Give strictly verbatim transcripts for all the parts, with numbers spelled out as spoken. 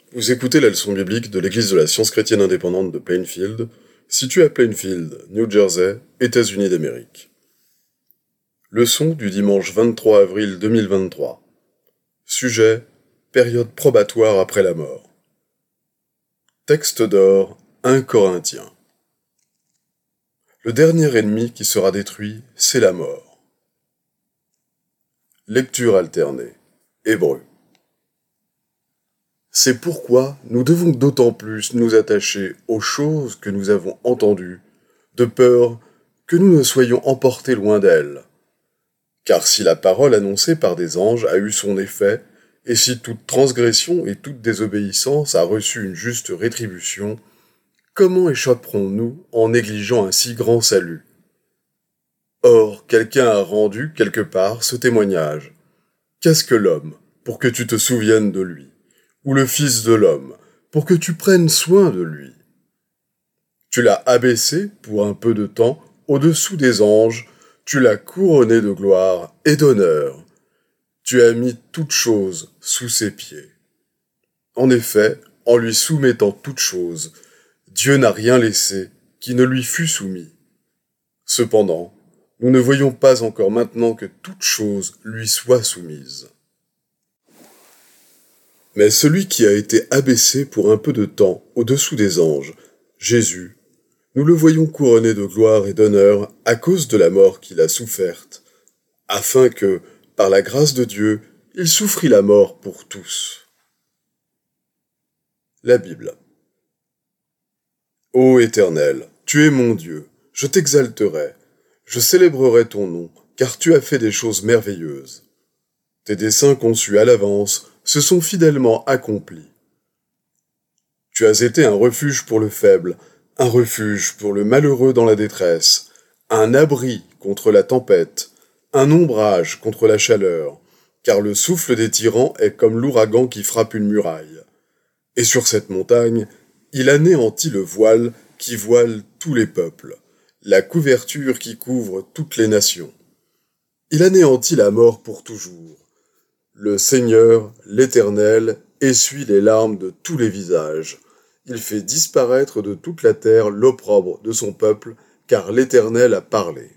Vous écoutez la leçon biblique de l'Église de la Science chrétienne indépendante de Plainfield, située à Plainfield, New Jersey, États-Unis d'Amérique. Leçon du dimanche vingt-trois avril deux mille vingt-trois. Sujet: période probatoire après la mort. Texte d'or, un Corinthiens. Le dernier ennemi qui sera détruit, c'est la mort. Lecture alternée. Hébreux. C'est pourquoi nous devons d'autant plus nous attacher aux choses que nous avons entendues, de peur que nous ne soyons emportés loin d'elles. Car si la parole annoncée par des anges a eu son effet, et si toute transgression et toute désobéissance a reçu une juste rétribution, comment échapperons-nous en négligeant un si grand salut? Or, quelqu'un a rendu quelque part ce témoignage. Qu'est-ce que l'homme, pour que tu te souviennes de lui? Ou le Fils de l'homme, pour que tu prennes soin de lui? Tu l'as abaissé, pour un peu de temps, au-dessous des anges, tu l'as couronné de gloire et d'honneur. Tu as mis toutes choses sous ses pieds. En effet, en lui soumettant toutes choses, Dieu n'a rien laissé qui ne lui fût soumis. Cependant, nous ne voyons pas encore maintenant que toutes choses lui soient soumises. Mais celui qui a été abaissé pour un peu de temps au-dessous des anges, Jésus, nous le voyons couronné de gloire et d'honneur à cause de la mort qu'il a soufferte, afin que, par la grâce de Dieu, il souffrit la mort pour tous. La Bible. Ô Éternel, tu es mon Dieu, je t'exalterai, je célébrerai ton nom, car tu as fait des choses merveilleuses. Tes desseins conçus à l'avance se sont fidèlement accomplis. Tu as été un refuge pour le faible, un refuge pour le malheureux dans la détresse, un abri contre la tempête, un ombrage contre la chaleur, car le souffle des tyrans est comme l'ouragan qui frappe une muraille. Et sur cette montagne, il anéantit le voile qui voile tous les peuples, la couverture qui couvre toutes les nations. Il anéantit la mort pour toujours. Le Seigneur, l'Éternel, essuie les larmes de tous les visages. Il fait disparaître de toute la terre l'opprobre de son peuple, car l'Éternel a parlé.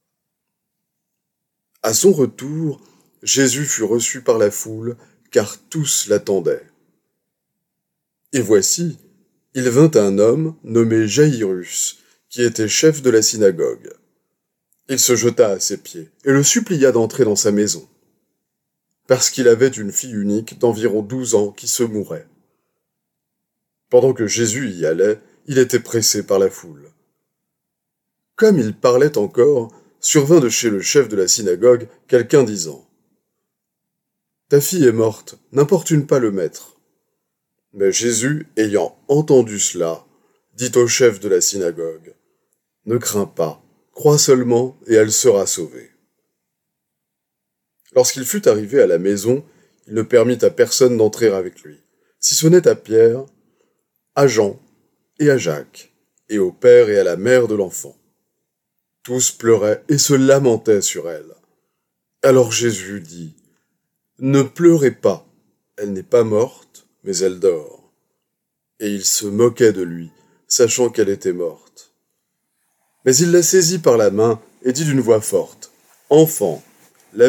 À son retour, Jésus fut reçu par la foule, car tous l'attendaient. Et voici, il vint un homme nommé Jaïrus, qui était chef de la synagogue. Il se jeta à ses pieds et le supplia d'entrer dans sa maison, parce qu'il avait une fille unique d'environ douze ans qui se mourait. Pendant que Jésus y allait, il était pressé par la foule. Comme il parlait encore, survint de chez le chef de la synagogue quelqu'un disant : « Ta fille est morte, n'importune pas le maître. » Mais Jésus, ayant entendu cela, dit au chef de la synagogue : « Ne crains pas, crois seulement et elle sera sauvée. » Lorsqu'il fut arrivé à la maison, il ne permit à personne d'entrer avec lui, si ce n'est à Pierre, à Jean et à Jacques, et au père et à la mère de l'enfant. Tous pleuraient et se lamentaient sur elle. Alors Jésus dit : « Ne pleurez pas, elle n'est pas morte, mais elle dort. » Et ils se moquaient de lui, sachant qu'elle était morte. Mais il la saisit par la main et dit d'une voix forte : « Enfant, lève-toi. »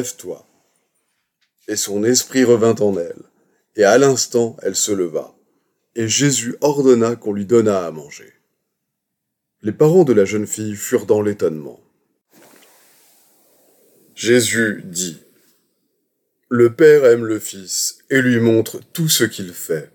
Et son esprit revint en elle, et à l'instant elle se leva, et Jésus ordonna qu'on lui donnât à manger. Les parents de la jeune fille furent dans l'étonnement. Jésus dit : « Le Père aime le Fils et lui montre tout ce qu'il fait.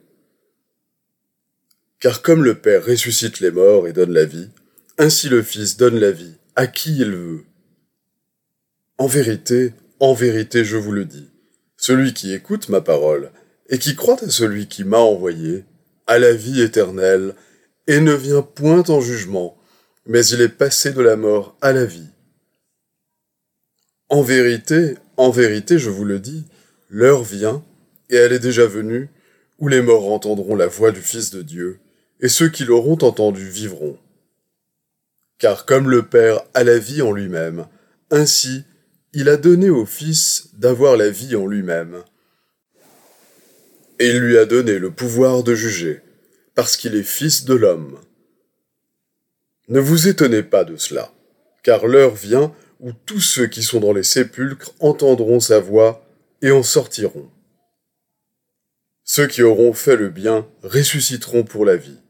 Car comme le Père ressuscite les morts et donne la vie, ainsi le Fils donne la vie à qui il veut. En vérité, en vérité, je vous le dis, celui qui écoute ma parole et qui croit à celui qui m'a envoyé a la vie éternelle et ne vient point en jugement, mais il est passé de la mort à la vie. En vérité, en vérité, je vous le dis, l'heure vient, et elle est déjà venue, où les morts entendront la voix du Fils de Dieu, et ceux qui l'auront entendu vivront. Car comme le Père a la vie en lui-même, ainsi il a donné au Fils d'avoir la vie en lui-même. et il lui a donné le pouvoir de juger, parce qu'il est fils de l'homme. Ne vous étonnez pas de cela, car l'heure vient où tous ceux qui sont dans les sépulcres entendront sa voix et en sortiront. Ceux qui auront fait le bien ressusciteront pour la vie.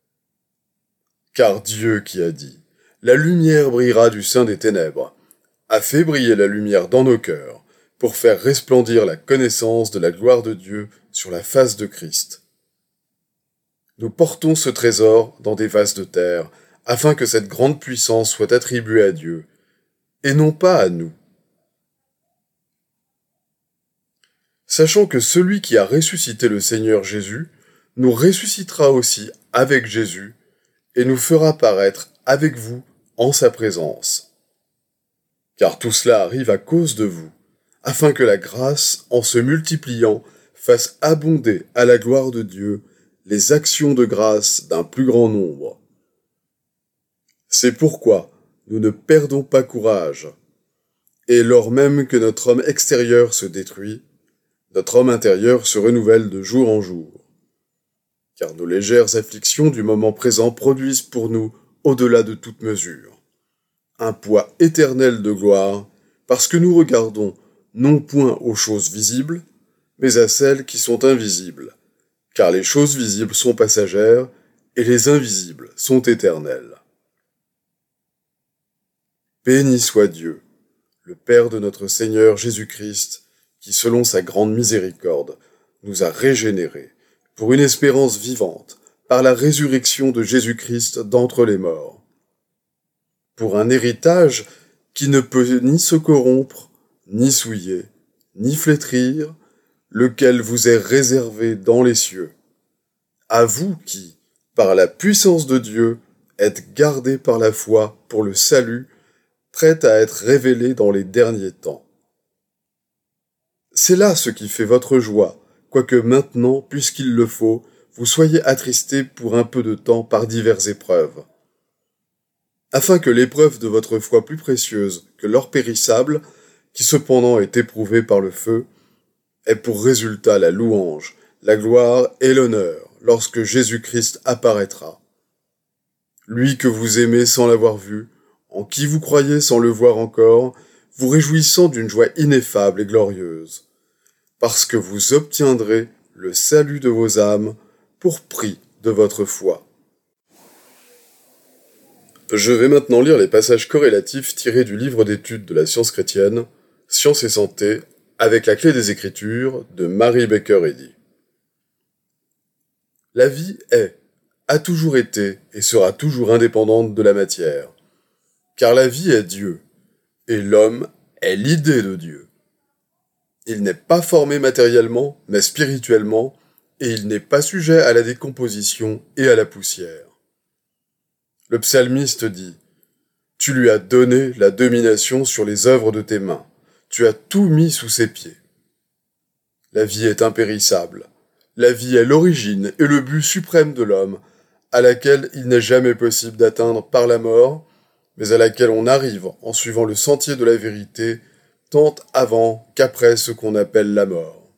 Car Dieu qui a dit « La lumière brillera du sein des ténèbres » a fait briller la lumière dans nos cœurs pour faire resplendir la connaissance de la gloire de Dieu sur la face de Christ. Nous portons ce trésor dans des vases de terre afin que cette grande puissance soit attribuée à Dieu et non pas à nous. Sachant que celui qui a ressuscité le Seigneur Jésus nous ressuscitera aussi avec Jésus et nous fera paraître avec vous en sa présence. Car tout cela arrive à cause de vous, afin que la grâce, en se multipliant, fasse abonder à la gloire de Dieu les actions de grâce d'un plus grand nombre. C'est pourquoi nous ne perdons pas courage, et lors même que notre homme extérieur se détruit, notre homme intérieur se renouvelle de jour en jour. Car nos légères afflictions du moment présent produisent pour nous, au-delà de toute mesure, un poids éternel de gloire, parce que nous regardons non point aux choses visibles, mais à celles qui sont invisibles, car les choses visibles sont passagères, et les invisibles sont éternelles. Béni soit Dieu, le Père de notre Seigneur Jésus-Christ, qui, selon sa grande miséricorde, nous a régénérés, pour une espérance vivante, par la résurrection de Jésus-Christ d'entre les morts, pour un héritage qui ne peut ni se corrompre, ni souiller, ni flétrir, lequel vous est réservé dans les cieux, à vous qui, par la puissance de Dieu, êtes gardés par la foi pour le salut, prêt à être révélé dans les derniers temps. C'est là ce qui fait votre joie, quoique maintenant, puisqu'il le faut, vous soyez attristés pour un peu de temps par diverses épreuves, afin que l'épreuve de votre foi plus précieuse que l'or périssable, qui cependant est éprouvé par le feu, ait pour résultat la louange, la gloire et l'honneur lorsque Jésus-Christ apparaîtra. Lui que vous aimez sans l'avoir vu, en qui vous croyez sans le voir encore, vous réjouissant d'une joie ineffable et glorieuse, parce que vous obtiendrez le salut de vos âmes pour prix de votre foi. Je vais maintenant lire les passages corrélatifs tirés du livre d'études de la science chrétienne, Science et santé, avec la clé des Écritures de Mary Baker Eddy. La vie est, a toujours été et sera toujours indépendante de la matière, car la vie est Dieu, et l'homme est l'idée de Dieu. Il n'est pas formé matériellement, mais spirituellement, et il n'est pas sujet à la décomposition et à la poussière. Le psalmiste dit « Tu lui as donné la domination sur les œuvres de tes mains, tu as tout mis sous ses pieds. » La vie est impérissable, la vie est l'origine et le but suprême de l'homme, à laquelle il n'est jamais possible d'atteindre par la mort, mais à laquelle on arrive en suivant le sentier de la vérité, tant avant qu'après ce qu'on appelle la mort.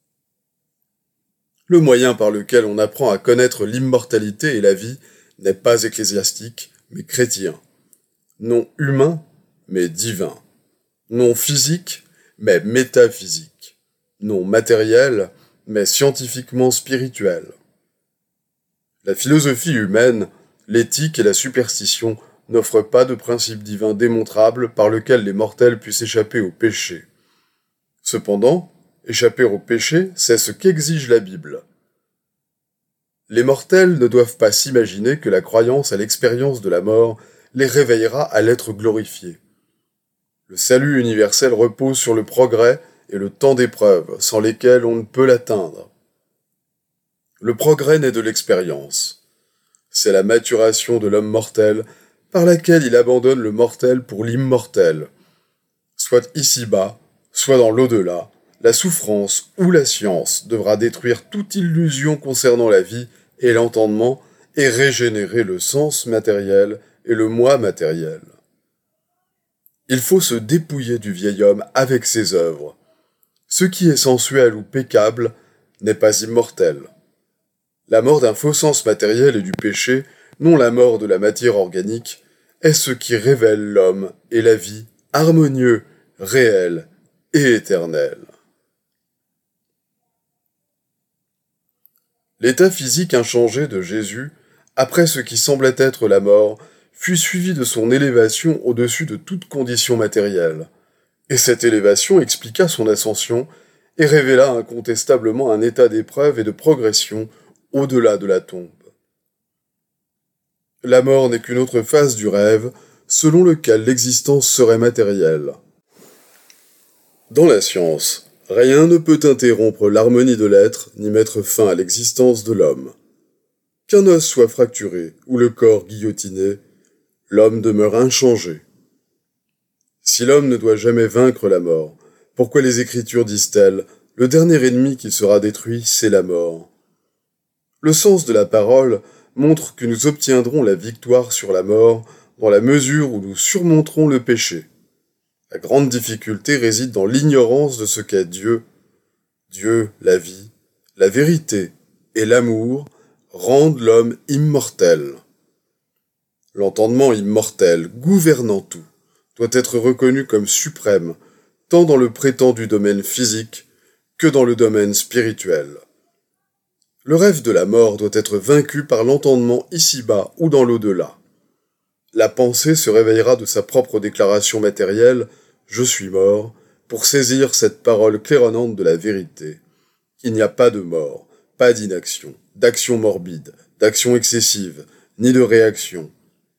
Le moyen par lequel on apprend à connaître l'immortalité et la vie n'est pas ecclésiastique, mais chrétien. Non humain, mais divin. Non physique, mais métaphysique. Non matériel, mais scientifiquement spirituel. La philosophie humaine, l'éthique et la superstition n'offrent pas de principe divin démontrable par lequel les mortels puissent échapper au péché. Cependant, échapper au péché, c'est ce qu'exige la Bible. Les mortels ne doivent pas s'imaginer que la croyance à l'expérience de la mort les réveillera à l'être glorifié. Le salut universel repose sur le progrès et le temps d'épreuve, sans lesquels on ne peut l'atteindre. Le progrès naît de l'expérience. C'est la maturation de l'homme mortel, par laquelle il abandonne le mortel pour l'immortel. Soit ici-bas, soit dans l'au-delà, la souffrance ou la science devra détruire toute illusion concernant la vie et l'entendement et régénérer le sens matériel et le moi matériel. Il faut se dépouiller du vieil homme avec ses œuvres. Ce qui est sensuel ou peccable n'est pas immortelle. La mort d'un faux sens matériel et du péché, non la mort de la matière organique, est ce qui révèle l'homme et la vie harmonieux, réel et éternel. L'état physique inchangé de Jésus, après ce qui semblait être la mort, fut suivi de son élévation au-dessus de toute condition matérielle. Et cette élévation expliqua son ascension et révéla incontestablement un état d'épreuve et de progression au-delà de la tombe. La mort n'est qu'une autre phase du rêve, selon lequel l'existence serait matérielle. Dans la science, rien ne peut interrompre l'harmonie de l'être ni mettre fin à l'existence de l'homme. Qu'un os soit fracturé ou le corps guillotiné, l'homme demeure inchangé. Si l'homme ne doit jamais vaincre la mort, pourquoi les Écritures disent-elles « Le dernier ennemi qui sera détruit, c'est la mort ». Le sens de la parole montre que nous obtiendrons la victoire sur la mort dans la mesure où nous surmonterons le péché. La grande difficulté réside dans l'ignorance de ce qu'est Dieu. Dieu, la vie, la vérité et l'amour rendent l'homme immortel. L'entendement immortel, gouvernant tout, doit être reconnu comme suprême, tant dans le prétendu domaine physique que dans le domaine spirituel. Le rêve de la mort doit être vaincu par l'entendement ici-bas ou dans l'au-delà. La pensée se réveillera de sa propre déclaration matérielle « Je suis mort » pour saisir cette parole claironnante de la vérité. Il n'y a pas de mort, pas d'inaction, d'action morbide, d'action excessive, ni de réaction.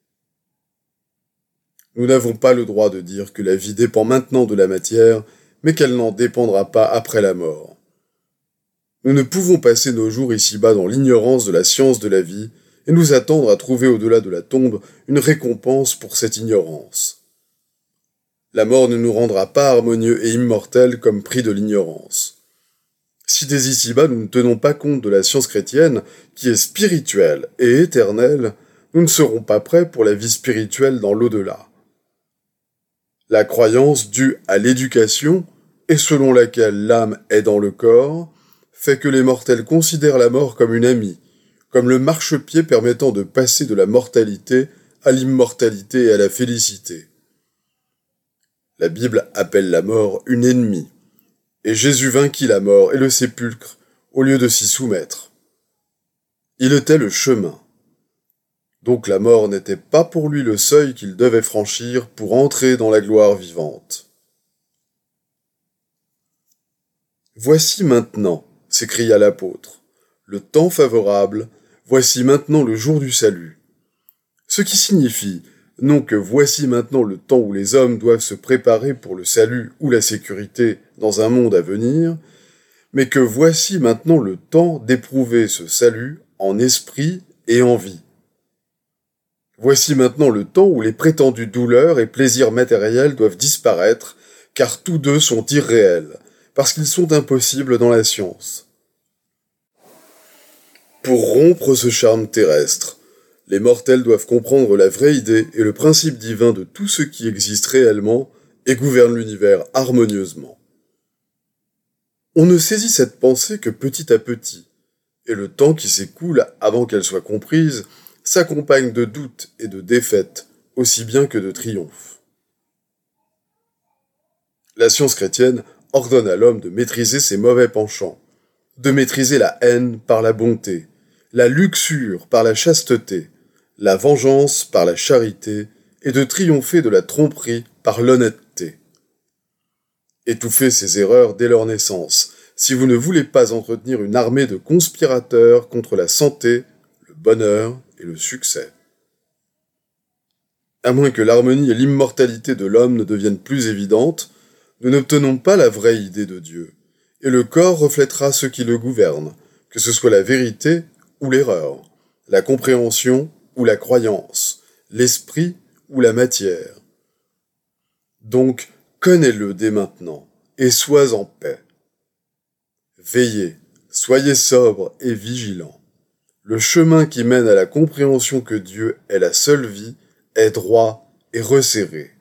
Nous n'avons pas le droit de dire que la vie dépend maintenant de la matière, mais qu'elle n'en dépendra pas après la mort. Nous ne pouvons passer nos jours ici-bas dans l'ignorance de la science de la vie et nous attendre à trouver au-delà de la tombe une récompense pour cette ignorance. La mort ne nous rendra pas harmonieux et immortels comme prix de l'ignorance. Si dès ici-bas nous ne tenons pas compte de la science chrétienne, qui est spirituelle et éternelle, nous ne serons pas prêts pour la vie spirituelle dans l'au-delà. La croyance due à l'éducation, et selon laquelle l'âme est dans le corps, fait que les mortels considèrent la mort comme une amie, comme le marchepied permettant de passer de la mortalité à l'immortalité et à la félicité. La Bible appelle la mort une ennemie, et Jésus vainquit la mort et le sépulcre au lieu de s'y soumettre. Il était le chemin. Donc la mort n'était pas pour lui le seuil qu'il devait franchir pour entrer dans la gloire vivante. « Voici maintenant, » s'écria l'apôtre, « le temps favorable, voici maintenant le jour du salut. » Ce qui signifie non que voici maintenant le temps où les hommes doivent se préparer pour le salut ou la sécurité dans un monde à venir, mais que voici maintenant le temps d'éprouver ce salut en esprit et en vie. Voici maintenant le temps où les prétendues douleurs et plaisirs matériels doivent disparaître, car tous deux sont irréels, parce qu'ils sont impossibles dans la science. Pour rompre ce charme terrestre, les mortels doivent comprendre la vraie idée et le principe divin de tout ce qui existe réellement et gouverne l'univers harmonieusement. On ne saisit cette pensée que petit à petit, et le temps qui s'écoule avant qu'elle soit comprise s'accompagne de doutes et de défaites, aussi bien que de triomphes. La science chrétienne ordonne à l'homme de maîtriser ses mauvais penchants, de maîtriser la haine par la bonté, la luxure par la chasteté, la vengeance par la charité, et de triompher de la tromperie par l'honnêteté. Étouffez ces erreurs dès leur naissance, si vous ne voulez pas entretenir une armée de conspirateurs contre la santé, le bonheur et le succès. À moins que l'harmonie et l'immortalité de l'homme ne deviennent plus évidentes, nous n'obtenons pas la vraie idée de Dieu, et le corps reflètera ce qui le gouverne, que ce soit la vérité ou l'erreur, la compréhension ou la croyance, l'esprit ou la matière. Donc, connais-le dès maintenant, et sois en paix. Veillez, soyez sobres et vigilants. Le chemin qui mène à la compréhension que Dieu est la seule vie est droit et resserré.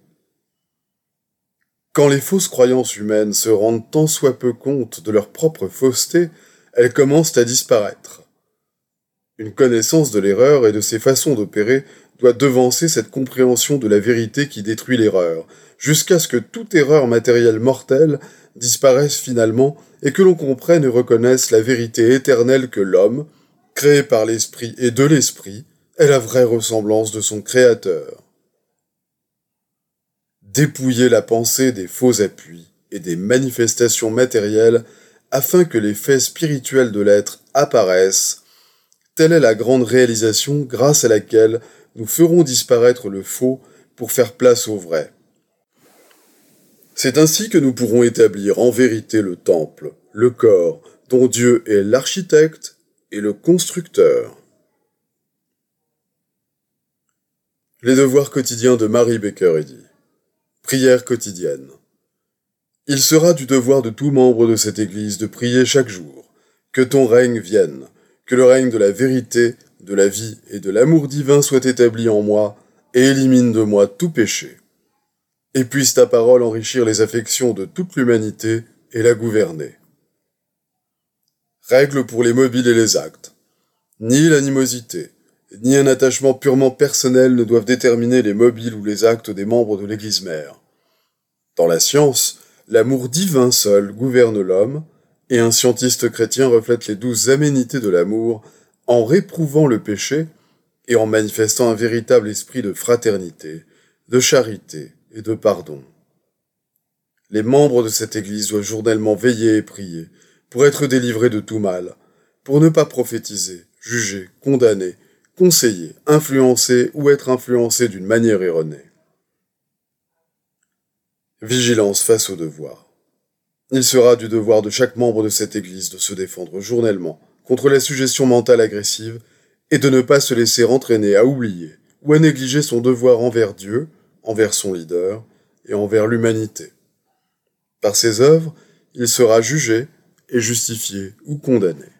Quand les fausses croyances humaines se rendent tant soit peu compte de leur propre fausseté, elles commencent à disparaître. Une connaissance de l'erreur et de ses façons d'opérer doit devancer cette compréhension de la vérité qui détruit l'erreur, jusqu'à ce que toute erreur matérielle mortelle disparaisse finalement et que l'on comprenne et reconnaisse la vérité éternelle que l'homme, créé par l'esprit et de l'esprit, est la vraie ressemblance de son créateur. Dépouiller la pensée des faux appuis et des manifestations matérielles afin que les faits spirituels de l'être apparaissent, telle est la grande réalisation grâce à laquelle nous ferons disparaître le faux pour faire place au vrai. C'est ainsi que nous pourrons établir en vérité le temple, le corps, dont Dieu est l'architecte et le constructeur. Les devoirs quotidiens de Mary Baker Eddy. Prière quotidienne. Il sera du devoir de tout membre de cette Église de prier chaque jour, que ton règne vienne, que le règne de la vérité, de la vie et de l'amour divin soit établi en moi et élimine de moi tout péché. Et puisse ta parole enrichir les affections de toute l'humanité et la gouverner. Règle pour les mobiles et les actes. Ni l'animosité, ni un attachement purement personnel ne doivent déterminer les mobiles ou les actes des membres de l'Église mère. Dans la science, l'amour divin seul gouverne l'homme, et un scientiste chrétien reflète les douze aménités de l'amour en réprouvant le péché et en manifestant un véritable esprit de fraternité, de charité et de pardon. Les membres de cette Église doivent journellement veiller et prier pour être délivrés de tout mal, pour ne pas prophétiser, juger, condamner, conseiller, influencer ou être influencés d'une manière erronée. Vigilance face au devoir. Il sera du devoir de chaque membre de cette Église de se défendre journellement contre la suggestion mentale agressive et de ne pas se laisser entraîner à oublier ou à négliger son devoir envers Dieu, envers son leader et envers l'humanité. Par ses œuvres, il sera jugé et justifié ou condamné.